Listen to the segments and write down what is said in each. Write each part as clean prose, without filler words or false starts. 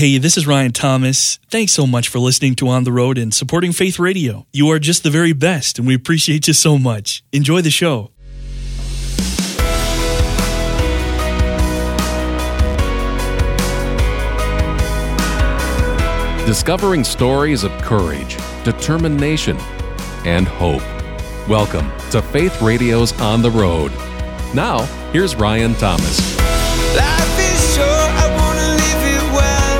Hey, this is Ryan Thomas. Thanks so much for listening to On the Road and supporting Faith Radio. You are just the very best, and we appreciate you so much. Enjoy the show. Discovering stories of courage, determination, and hope. Welcome to Faith Radio's On the Road. Now, here's Ryan Thomas. Life is short, I want to live it well.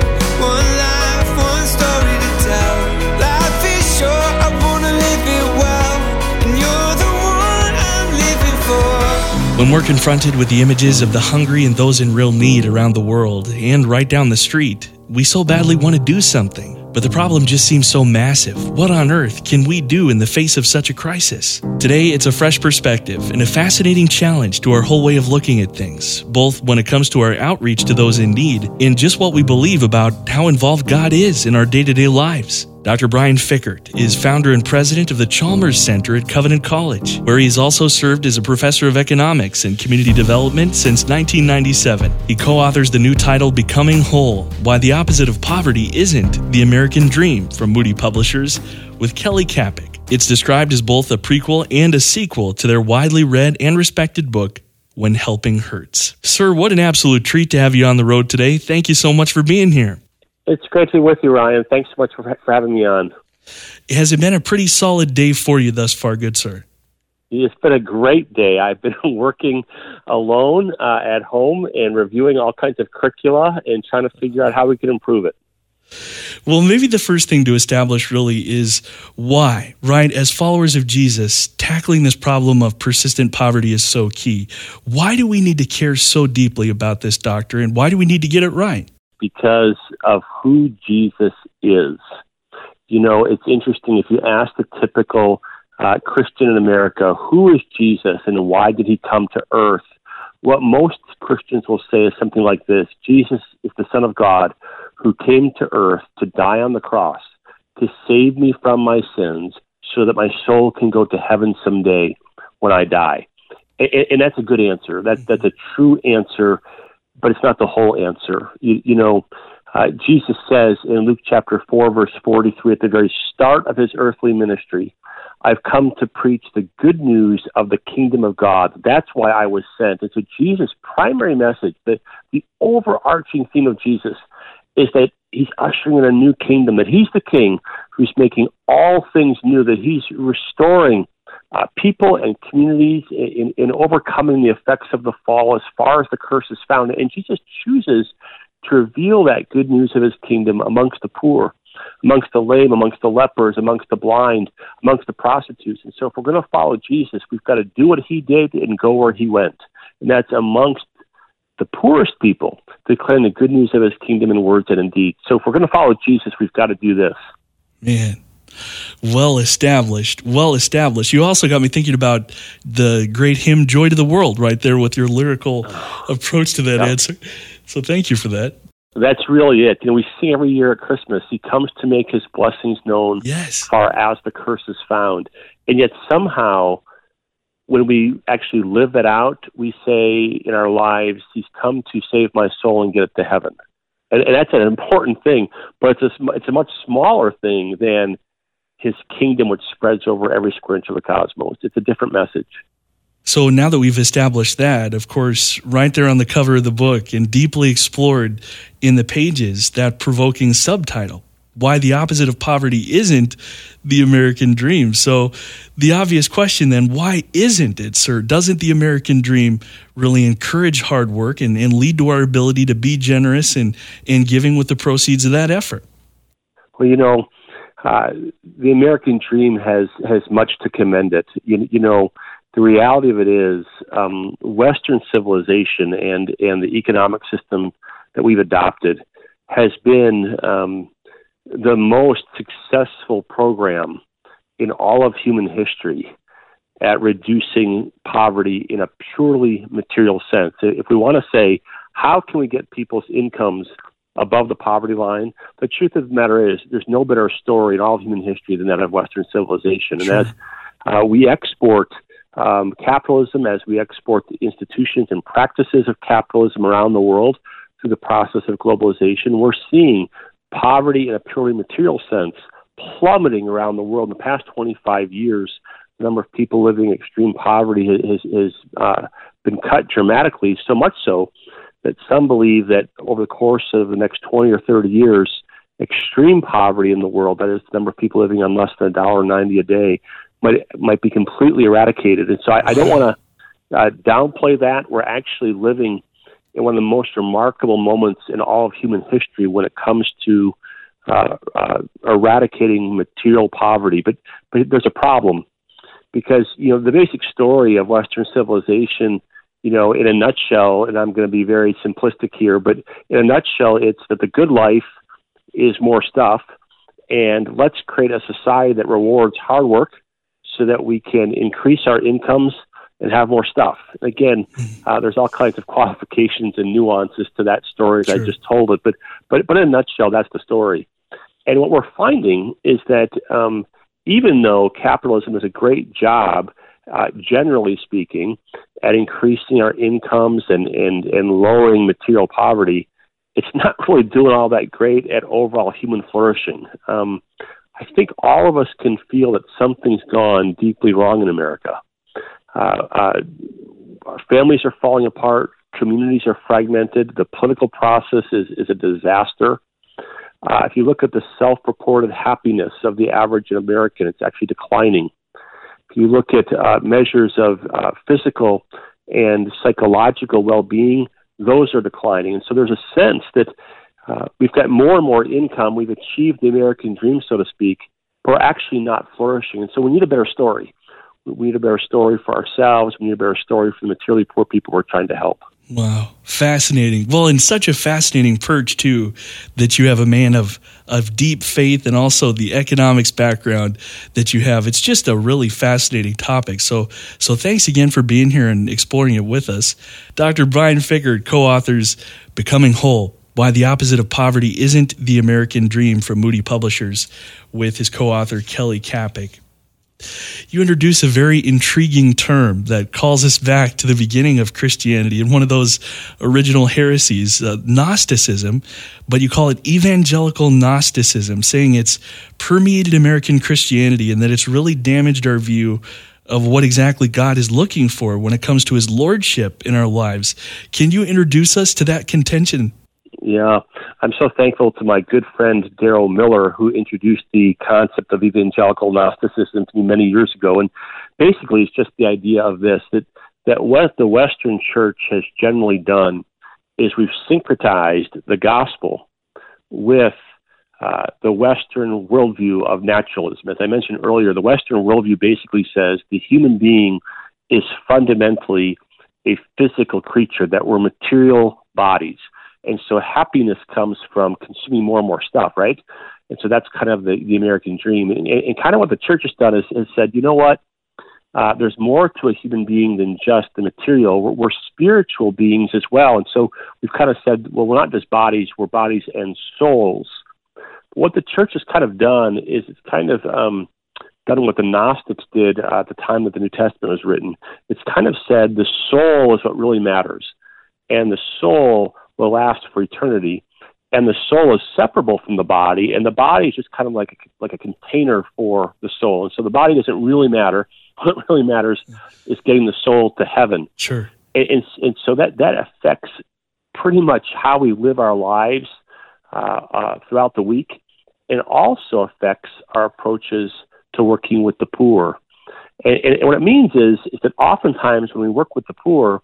One life, one story to tell. Life is short, I want to live it well. And you're the one I'm living for. When we're confronted with the images of the hungry and those in real need around the world and right down the street, we so badly want to do something. But the problem just seems so massive. What on earth can we do in the face of such a crisis? Today, it's a fresh perspective and a fascinating challenge to our whole way of looking at things, both when it comes to our outreach to those in need and just what we believe about how involved God is in our day-to-day lives. Dr. Brian Fikkert is founder and president of the Chalmers Center at Covenant College, where he's also served as a professor of economics and community development since 1997. He co-authors the new title, Becoming Whole, Why the Opposite of Poverty Isn't the American Dream, from Moody Publishers, with Kelly Kapic. It's described as both a prequel and a sequel to their widely read and respected book, When Helping Hurts. Sir, what an absolute treat to have you on the road today. Thank you so much for being here. It's great to be with you, Ryan. Thanks so much for having me on. Has it been a pretty solid day for you thus far, good sir? It's been a great day. I've been working alone at home and reviewing all kinds of curricula and trying to figure out how we can improve it. Well, maybe the first thing to establish really is why, right? As followers of Jesus, tackling this problem of persistent poverty is so key. Why do we need to care so deeply about this, Doctor, and why do we need to get it right? Because of who Jesus is. You know, it's interesting, if you ask the typical Christian in America, who is Jesus and why did he come to earth? What most Christians will say is something like this: Jesus is the Son of God who came to earth to die on the cross, to save me from my sins so that my soul can go to heaven someday when I die. And that's a good answer. That's a true answer, but it's not the whole answer. Jesus says in Luke chapter 4, verse 43, at the very start of his earthly ministry, I've come to preach the good news of the kingdom of God. That's why I was sent. And so Jesus' primary message, the overarching theme of Jesus, is that he's ushering in a new kingdom, that he's the king who's making all things new, that he's restoring people and communities in overcoming the effects of the fall as far as the curse is found. And Jesus chooses to reveal that good news of his kingdom amongst the poor, amongst the lame, amongst the lepers, amongst the blind, amongst the prostitutes. And so if we're going to follow Jesus, we've got to do what he did and go where he went. And that's amongst the poorest people, declaring the good news of his kingdom in words and in deeds. So if we're going to follow Jesus, we've got to do this. Man. Well established. You also got me thinking about the great hymn, Joy to the World, right there with your lyrical approach to that answer. So thank you for that. That's really it. You know, we sing every year at Christmas, he comes to make his blessings known as far as the curse is found. And yet somehow, when we actually live that out, we say in our lives, he's come to save my soul and get it to heaven. And that's an important thing, but it's a much smaller thing than his kingdom, which spreads over every square inch of the cosmos. It's a different message. So now that we've established that, of course, right there on the cover of the book and deeply explored in the pages, that provoking subtitle, Why the Opposite of Poverty Isn't the American Dream. So the obvious question then, why isn't it, sir? Doesn't the American dream really encourage hard work and lead to our ability to be generous and giving with the proceeds of that effort? Well, you know, the American dream has much to commend it. You know, the reality of it is Western civilization and the economic system that we've adopted has been the most successful program in all of human history at reducing poverty in a purely material sense. If we want to say, how can we get people's incomes above the poverty line, the truth of the matter is there's no better story in all of human history than that of Western civilization. And as we export capitalism, as we export the institutions and practices of capitalism around the world, through the process of globalization. We're seeing poverty in a purely material sense plummeting around the world. In the past 25 years, the number of people living in extreme poverty has been cut dramatically, so much so that some believe that over the course of the next 20 or 30 years, extreme poverty in the world, that is the number of people living on less than $1.90 a day, might be completely eradicated. And so I don't want to downplay that. We're actually living in one of the most remarkable moments in all of human history when it comes to eradicating material poverty. But there's a problem, because the basic story of Western civilization, in a nutshell, and I'm going to be very simplistic here, but in a nutshell, it's that the good life is more stuff, and let's create a society that rewards hard work so that we can increase our incomes and have more stuff. Again, there's all kinds of qualifications and nuances to that story as I just told it, but in a nutshell, that's the story. And what we're finding is that even though capitalism is a great job, generally speaking, at increasing our incomes and lowering material poverty, it's not really doing all that great at overall human flourishing. I think all of us can feel that something's gone deeply wrong in America. Our families are falling apart. Communities are fragmented. The political process is a disaster. If you look at the self-reported happiness of the average American, it's actually declining. If you look at measures of physical and psychological well-being, those are declining. And so there's a sense that we've got more and more income. We've achieved the American dream, so to speak, but we're actually not flourishing. And so we need a better story. We need a better story for ourselves. We need a better story for the materially poor people we're trying to help. Wow. Fascinating. Well, and such a fascinating perch, too, that you have a man of deep faith and also the economics background that you have. It's just a really fascinating topic. So thanks again for being here and exploring it with us. Dr. Brian Fikkert co-authors Becoming Whole, Why the Opposite of Poverty Isn't the American Dream from Moody Publishers, with his co-author Kelly Kapic. You introduce a very intriguing term that calls us back to the beginning of Christianity and one of those original heresies, Gnosticism, but you call it evangelical Gnosticism, saying it's permeated American Christianity and that it's really damaged our view of what exactly God is looking for when it comes to his lordship in our lives. Can you introduce us to that contention? Yeah, I'm so thankful to my good friend Daryl Miller, who introduced the concept of evangelical Gnosticism to me many years ago. And basically, it's just the idea of this, that what the Western church has generally done is we've syncretized the gospel with the Western worldview of naturalism. As I mentioned earlier, the Western worldview basically says the human being is fundamentally a physical creature, that we're material bodies. And so happiness comes from consuming more and more stuff, right? And so that's kind of the American dream. And kind of what the church has done is said, you know what? There's more to a human being than just the material. We're spiritual beings as well. And so we've kind of said, well, we're not just bodies, we're bodies and souls. What the church has kind of done is it's kind of done what the Gnostics did at the time that the New Testament was written. It's kind of said the soul is what really matters. And the soul will last for eternity, and the soul is separable from the body, and the body is just kind of like a container for the soul. And so the body doesn't really matter. What really matters is getting the soul to heaven. Sure. And so that affects pretty much how we live our lives throughout the week, and also affects our approaches to working with the poor. And what it means is that oftentimes when we work with the poor,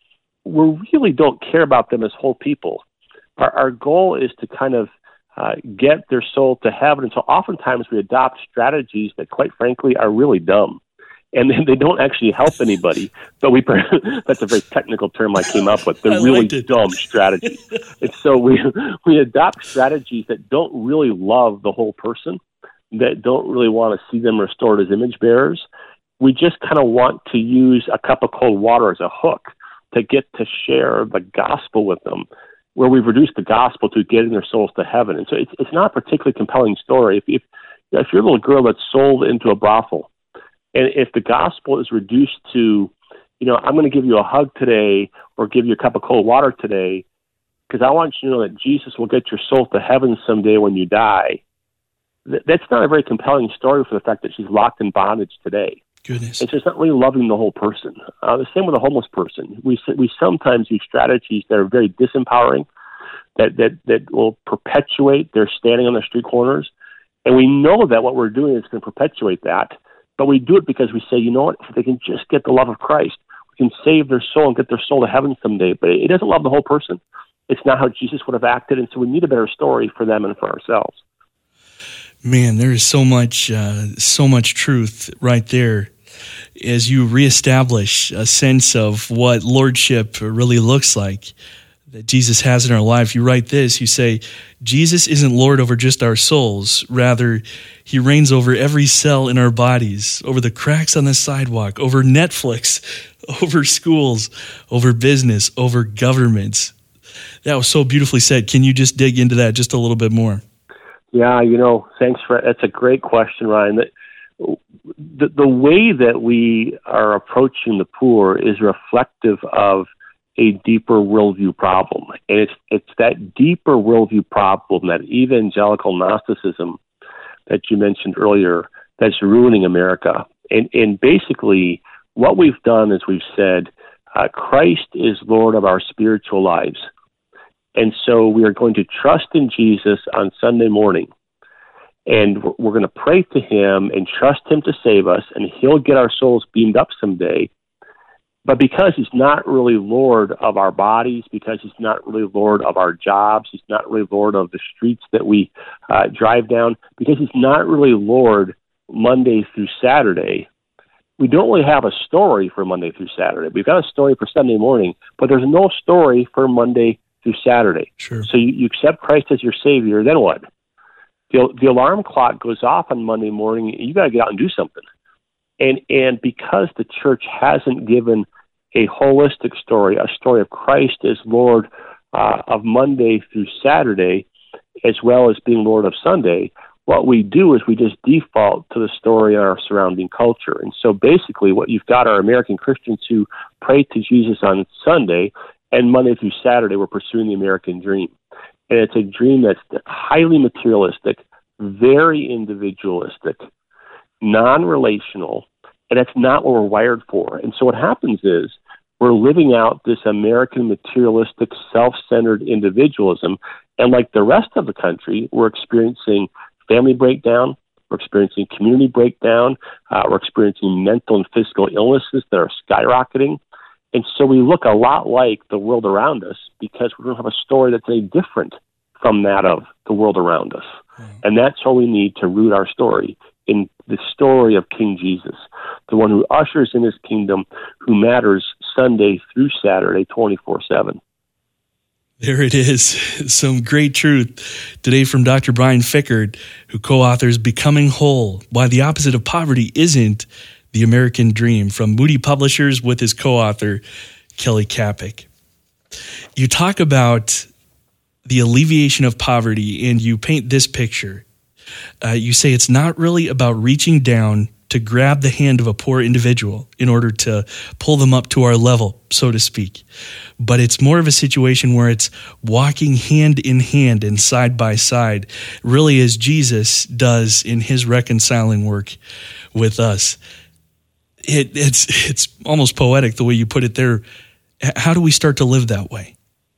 we really don't care about them as whole people. Our goal is to kind of get their soul to heaven. And so oftentimes we adopt strategies that, quite frankly, are really dumb. And they don't actually help anybody. But that's a very technical term I came up with. They're really dumb strategies. And so we adopt strategies that don't really love the whole person, that don't really want to see them restored as image bearers. We just kind of want to use a cup of cold water as a hook to get to share the gospel with them, where we've reduced the gospel to getting their souls to heaven. And so it's not a particularly compelling story. If you're a little girl that's sold into a brothel, and if the gospel is reduced to, I'm going to give you a hug today or give you a cup of cold water today, because I want you to know that Jesus will get your soul to heaven someday when you die. That's not a very compelling story for the fact that she's locked in bondage today. Goodness. It's just not really loving the whole person. The same with a homeless person. We sometimes use strategies that are very disempowering, that will perpetuate their standing on the street corners. And we know that what we're doing is going to perpetuate that, but we do it because we say, you know what, if they can just get the love of Christ, we can save their soul and get their soul to heaven someday. But it doesn't love the whole person. It's not how Jesus would have acted, and so we need a better story for them and for ourselves. Man, there is so much truth right there as you reestablish a sense of what lordship really looks like that Jesus has in our life. You write this, you say, Jesus isn't Lord over just our souls. Rather, he reigns over every cell in our bodies, over the cracks on the sidewalk, over Netflix, over schools, over business, over governments. That was so beautifully said. Can you just dig into that just a little bit more? Yeah, thanks for that's a great question, Ryan. The way that we are approaching the poor is reflective of a deeper worldview problem. And it's that deeper worldview problem, that evangelical Gnosticism that you mentioned earlier, that's ruining America. And basically, what we've done is we've said, Christ is Lord of our spiritual lives. And so we are going to trust in Jesus on Sunday morning. And we're going to pray to him and trust him to save us, and he'll get our souls beamed up someday. But because he's not really Lord of our bodies, because he's not really Lord of our jobs, he's not really Lord of the streets that we drive down, because he's not really Lord Monday through Saturday, we don't really have a story for Monday through Saturday. We've got a story for Sunday morning, but there's no story for Monday through Saturday. Sure. So you accept Christ as your Savior, then what? The alarm clock goes off on Monday morning, and you got to get out and do something. And because the church hasn't given a holistic story, a story of Christ as Lord of Monday through Saturday, as well as being Lord of Sunday, what we do is we just default to the story of our surrounding culture. And so basically what you've got are American Christians who pray to Jesus on Sunday, and Monday through Saturday we're pursuing the American dream. And it's a dream that's highly materialistic, very individualistic, non-relational, and that's not what we're wired for. And so what happens is we're living out this American materialistic, self-centered individualism, and like the rest of the country, we're experiencing family breakdown, we're experiencing community breakdown, we're experiencing mental and physical illnesses that are skyrocketing. And so we look a lot like the world around us because we don't have a story that's any different from that of the world around us. And that's all we need to root our story in the story of King Jesus, the one who ushers in his kingdom, who matters Sunday through Saturday, 24/7. There it is. Some great truth today from Dr. Brian Fikkert, who co-authors Becoming Whole, Why the Opposite of Poverty Isn't the American Dream, from Moody Publishers, with his co-author, Kelly Kapic. You talk about the alleviation of poverty, and you paint this picture. You say it's not really about reaching down to grab the hand of a poor individual in order to pull them up to our level, so to speak. But it's more of a situation where it's walking hand in hand and side by side, really as Jesus does in his reconciling work with us. It's almost poetic the way you put it there. How do we start to live that way?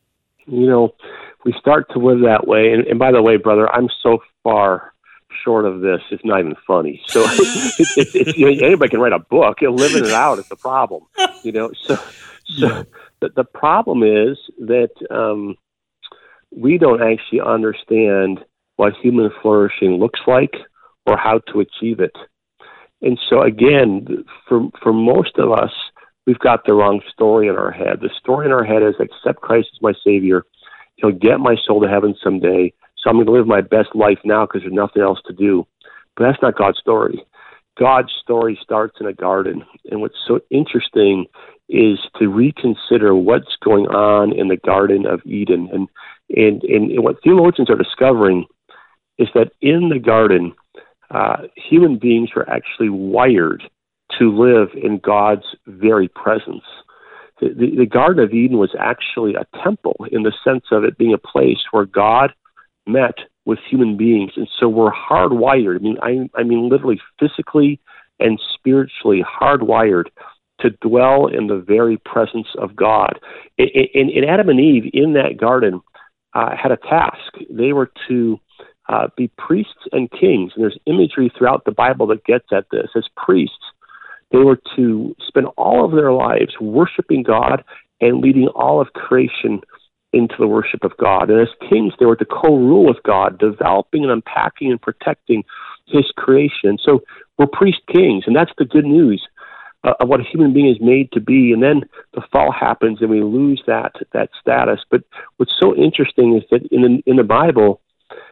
We start to live that way. And by the way, brother, I'm so far short of this, it's not even funny. So anybody can write a book. Living it out is the problem. So the problem is that we don't actually understand what human flourishing looks like or how to achieve it. And so again, for most of us, we've got the wrong story in our head. The story in our head is accept Christ as my Savior. He'll get my soul to heaven someday. So I'm going to live my best life now because there's nothing else to do. But that's not God's story. God's story starts in a garden. And what's so interesting is to reconsider what's going on in the Garden of Eden. And what theologians are discovering is that in the garden, human beings were actually wired to live in God's very presence. the Garden of Eden was actually a temple in the sense of it being a place where God met with human beings. And so we're hardwired. I mean literally physically and spiritually hardwired to dwell in the very presence of God. And Adam and Eve in that garden had a task. They were to be priests and kings. And there's imagery throughout the Bible that gets at this. As priests, they were to spend all of their lives worshiping God and leading all of creation into the worship of God. And as kings, they were to co-rule with God, developing and unpacking and protecting his creation. So we're priest kings, and that's the good news of what a human being is made to be. And then the fall happens, and we lose that status. But what's so interesting is that in the Bible,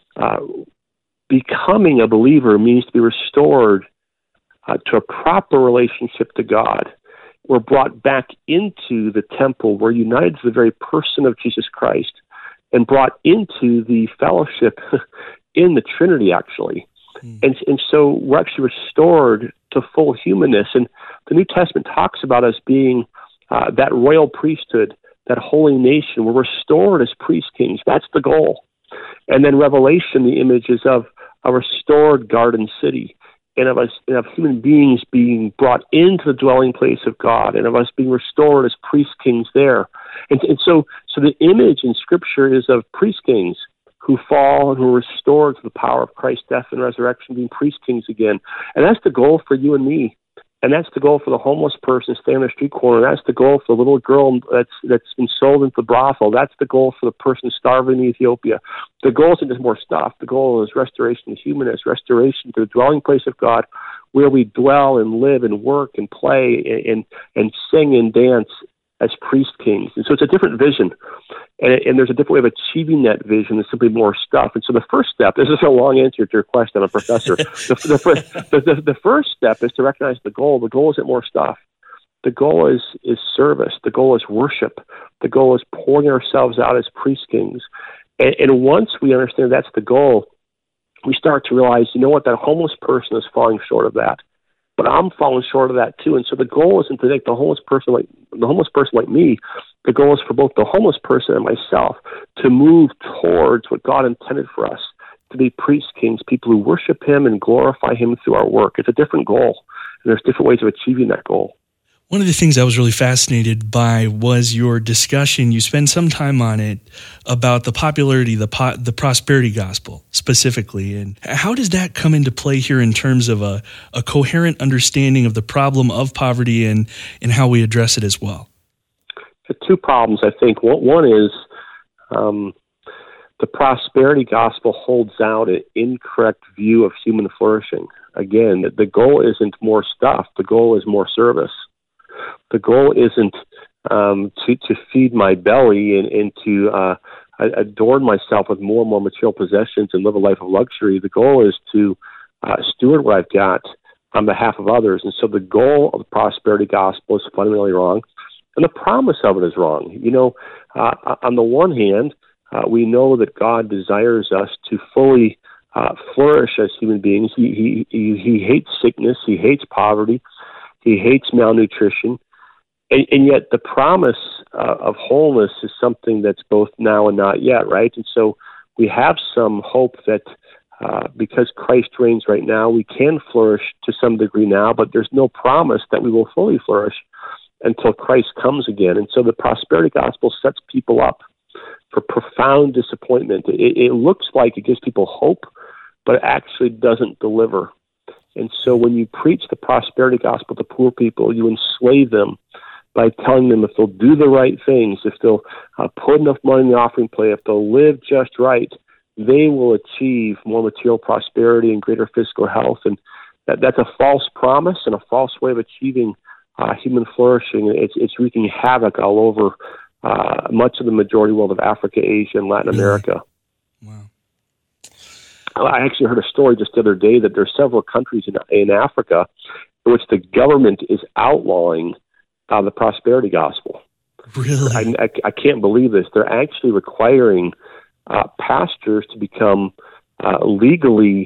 becoming a believer means to be restored to a proper relationship to God. We're brought back into the temple. We're united to the very person of Jesus Christ and brought into the fellowship in the Trinity, actually. And so we're actually restored to full humanness. And the New Testament talks about us being that royal priesthood, that holy nation. We're restored as priest kings. That's the goal. And then Revelation, the image is of a restored garden city, and of human beings being brought into the dwelling place of God, and of us being restored as priest kings there. And so the image in Scripture is of priest kings who fall and who are restored to the power of Christ's death and resurrection, being priest kings again. And that's the goal for you and me. And that's the goal for the homeless person staying on the street corner. That's the goal for the little girl that's been sold into the brothel. That's the goal for the person starving in Ethiopia. The goal isn't just more stuff. The goal is restoration to humanness, restoration to the dwelling place of God, where we dwell and live and work and play and sing and dance as priest kings. And so it's a different vision. And there's a different way of achieving that vision than simply more stuff. And so the first step, this is a long answer to your question, I'm a professor. The first step is to recognize the goal. The goal isn't more stuff. The goal is service. The goal is worship. The goal is pouring ourselves out as priest kings. And once we understand that's the goal, we start to realize, you know what, that homeless person is falling short of that. But I'm falling short of that too. And so the goal isn't to make the homeless person like me. The goal is for both the homeless person and myself to move towards what God intended for us, to be priest kings, people who worship him and glorify him through our work. It's a different goal, and there's different ways of achieving that goal. One of the things I was really fascinated by was your discussion. You spend some time on it about the popularity, the prosperity gospel specifically. And how does that come into play here in terms of a coherent understanding of the problem of poverty and how we address it as well? The two problems, I think. One is the prosperity gospel holds out an incorrect view of human flourishing. Again, the goal isn't more stuff. The goal is more service. The goal isn't to feed my belly and to adorn myself with more and more material possessions and live a life of luxury. The goal is to steward what I've got on behalf of others. And so the goal of the prosperity gospel is fundamentally wrong, and the promise of it is wrong. You know, on the one hand, we know that God desires us to fully flourish as human beings. He hates sickness. He hates poverty. He hates malnutrition. And yet the promise of wholeness is something that's both now and not yet, right? And so we have some hope that because Christ reigns right now, we can flourish to some degree now, but there's no promise that we will fully flourish until Christ comes again. And so the prosperity gospel sets people up for profound disappointment. It looks like it gives people hope, but it actually doesn't deliver. And so when you preach the prosperity gospel to poor people, you enslave them by telling them if they'll do the right things, if they'll put enough money in the offering plate, if they'll live just right, they will achieve more material prosperity and greater physical health. And that's a false promise and a false way of achieving human flourishing. It's wreaking havoc all over much of the majority world of Africa, Asia, and Latin America. Wow. I actually heard a story just the other day that there are several countries in Africa in which the government is outlawing the prosperity gospel. Really? I can't believe this. They're actually requiring pastors to become legally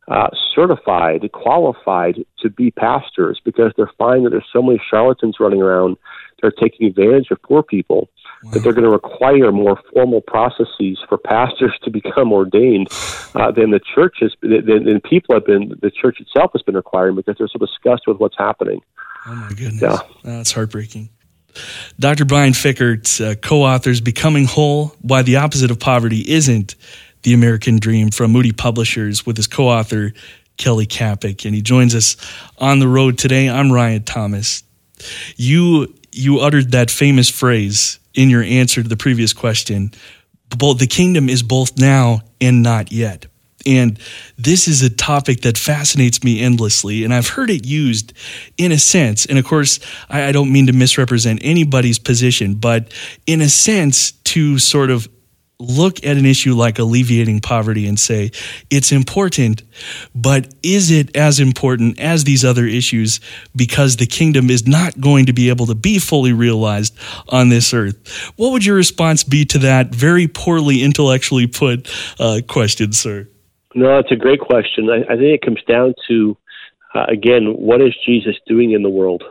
certified, qualified to be pastors, because they're finding that there's so many charlatans running around. They're taking advantage of poor people. Wow. That they're going to require more formal processes for pastors to become ordained than the church has, than people have been. The church itself has been requiring, because they're so disgusted with what's happening. Oh my goodness, that's heartbreaking. Dr. Brian Fikkert co-authors "Becoming Whole: Why the Opposite of Poverty Isn't the American Dream" from Moody Publishers, with his co-author Kelly Kapic, and he joins us on the road today. I'm Ryan Thomas. You uttered that famous phrase in your answer to the previous question: the kingdom is both now and not yet. And this is a topic that fascinates me endlessly, and I've heard it used in a sense, and of course, I don't mean to misrepresent anybody's position, but in a sense to sort of look at an issue like alleviating poverty and say, it's important, but is it as important as these other issues, because the kingdom is not going to be able to be fully realized on this earth? What would your response be to that very poorly intellectually put question, sir? No, it's a great question. I think it comes down to, again, what is Jesus doing in the world?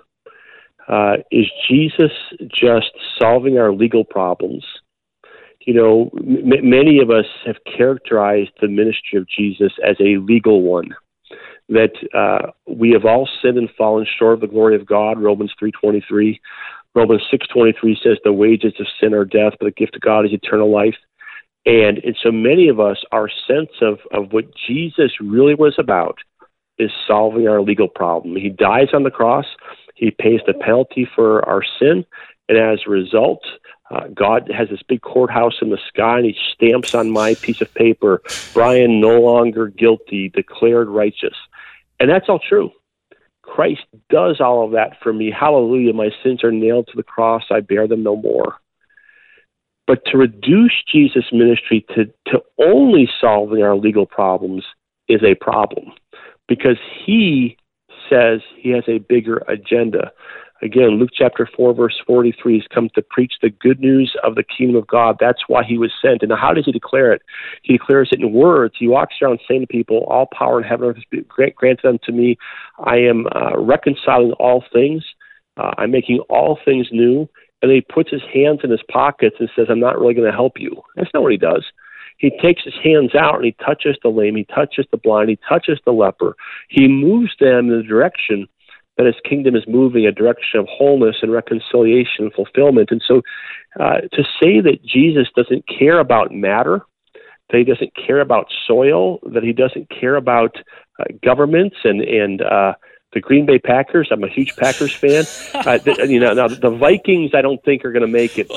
Is Jesus just solving our legal problems? You know, many of us have characterized the ministry of Jesus as a legal one, that we have all sinned and fallen short of the glory of God, Romans 3:23. Romans 6:23 says the wages of sin are death, but the gift of God is eternal life. And so many of us, our sense of what Jesus really was about is solving our legal problem. He dies on the cross. He pays the penalty for our sin. And as a result, God has this big courthouse in the sky, and he stamps on my piece of paper, Brian no longer guilty, declared righteous. And that's all true. Christ does all of that for me. Hallelujah, my sins are nailed to the cross. I bear them no more. But to reduce Jesus' ministry to only solving our legal problems is a problem, because he says he has a bigger agenda. Again, Luke chapter 4, verse 43, he's come to preach the good news of the kingdom of God. That's why he was sent. And how does he declare it? He declares it in words. He walks around saying to people, all power in heaven and earth is granted unto me. I am reconciling all things. I'm making all things new. And he puts his hands in his pockets and says, I'm not really going to help you. That's not what he does. He takes his hands out and he touches the lame, he touches the blind, he touches the leper. He moves them in the direction that his kingdom is moving, a direction of wholeness and reconciliation and fulfillment. And so to say that Jesus doesn't care about matter, that he doesn't care about soil, that he doesn't care about governments and the Green Bay Packers. I'm a huge Packers fan. Now the Vikings, I don't think are going to make it.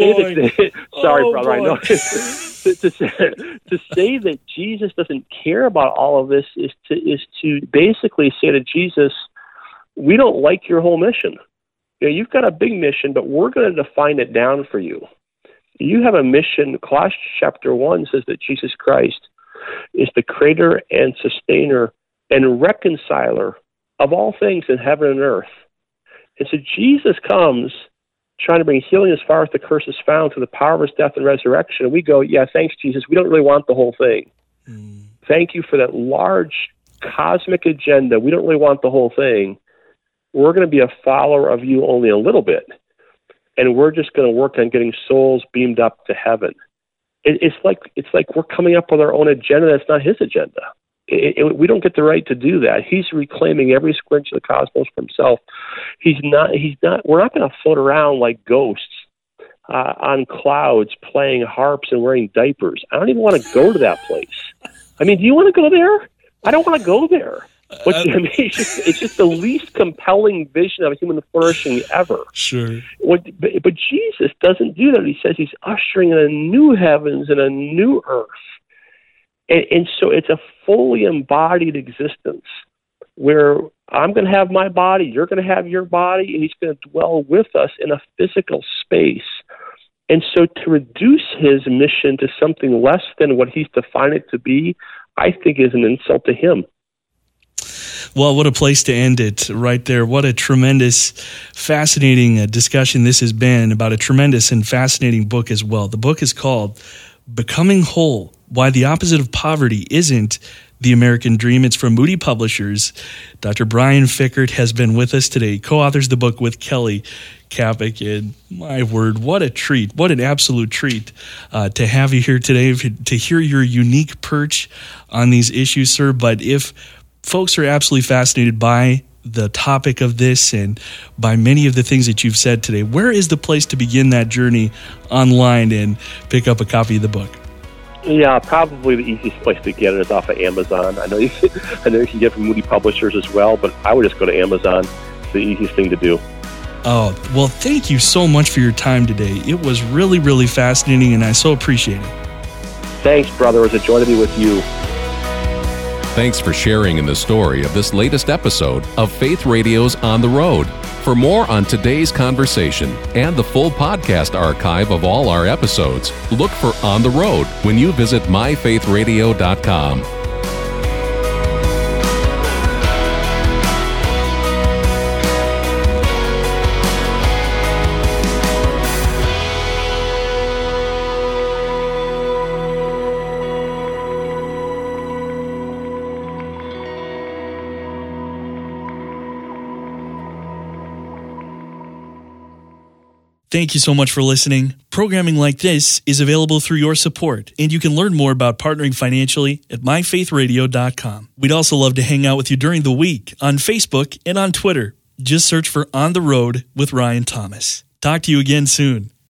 Sorry, brother. Boy. I know. to say that Jesus doesn't care about all of this is to basically say to Jesus, we don't like your whole mission. You know, you've got a big mission, but we're going to define it down for you. You have a mission. Colossians chapter 1 says that Jesus Christ is the creator and sustainer and reconciler of all things in heaven and earth. And so Jesus comes trying to bring healing as far as the curse is found through the power of his death and resurrection. And we go, yeah, thanks, Jesus. We don't really want the whole thing. Thank you for that large cosmic agenda. We don't really want the whole thing. We're going to be a follower of you only a little bit. And we're just going to work on getting souls beamed up to heaven. It's like we're coming up with our own agenda that's not his agenda. We don't get the right to do that. He's reclaiming every square inch of the cosmos for himself. We're not going to float around like ghosts on clouds playing harps and wearing diapers. I don't even want to go to that place. I mean, do you want to go there? I don't want to go there. It's just the least compelling vision of human flourishing ever. Sure. But Jesus doesn't do that. He says he's ushering in a new heavens and a new earth. And so it's a fully embodied existence where I'm going to have my body, you're going to have your body, and he's going to dwell with us in a physical space. And so to reduce his mission to something less than what he's defined it to be, I think is an insult to him. Well, what a place to end it right there. What a tremendous, fascinating discussion this has been about a tremendous and fascinating book as well. The book is called Becoming Whole: Why the Opposite of Poverty Isn't the American Dream. It's from Moody Publishers. Dr. Brian Fikkert has been with us today, co-authors the book with Kelly Kapic, and my word, what a treat, what an absolute treat to have you here today, to hear your unique perch on these issues, sir. But if folks are absolutely fascinated by the topic of this and by many of the things that you've said today, where is the place to begin that journey online and pick up a copy of the book? Yeah, probably the easiest place to get it is off of Amazon. I know you can get it from Moody Publishers as well, but I would just go to Amazon. It's the easiest thing to do. Oh, well, thank you so much for your time today. It was really, really fascinating, and I so appreciate it. Thanks, brother. It was a joy to be with you. Thanks for sharing in the story of this latest episode of Faith Radio's On the Road. For more on today's conversation and the full podcast archive of all our episodes, look for On the Road when you visit myfaithradio.com. Thank you so much for listening. Programming like this is available through your support, and you can learn more about partnering financially at myfaithradio.com. We'd also love to hang out with you during the week on Facebook and on Twitter. Just search for On the Road with Ryan Thomas. Talk to you again soon.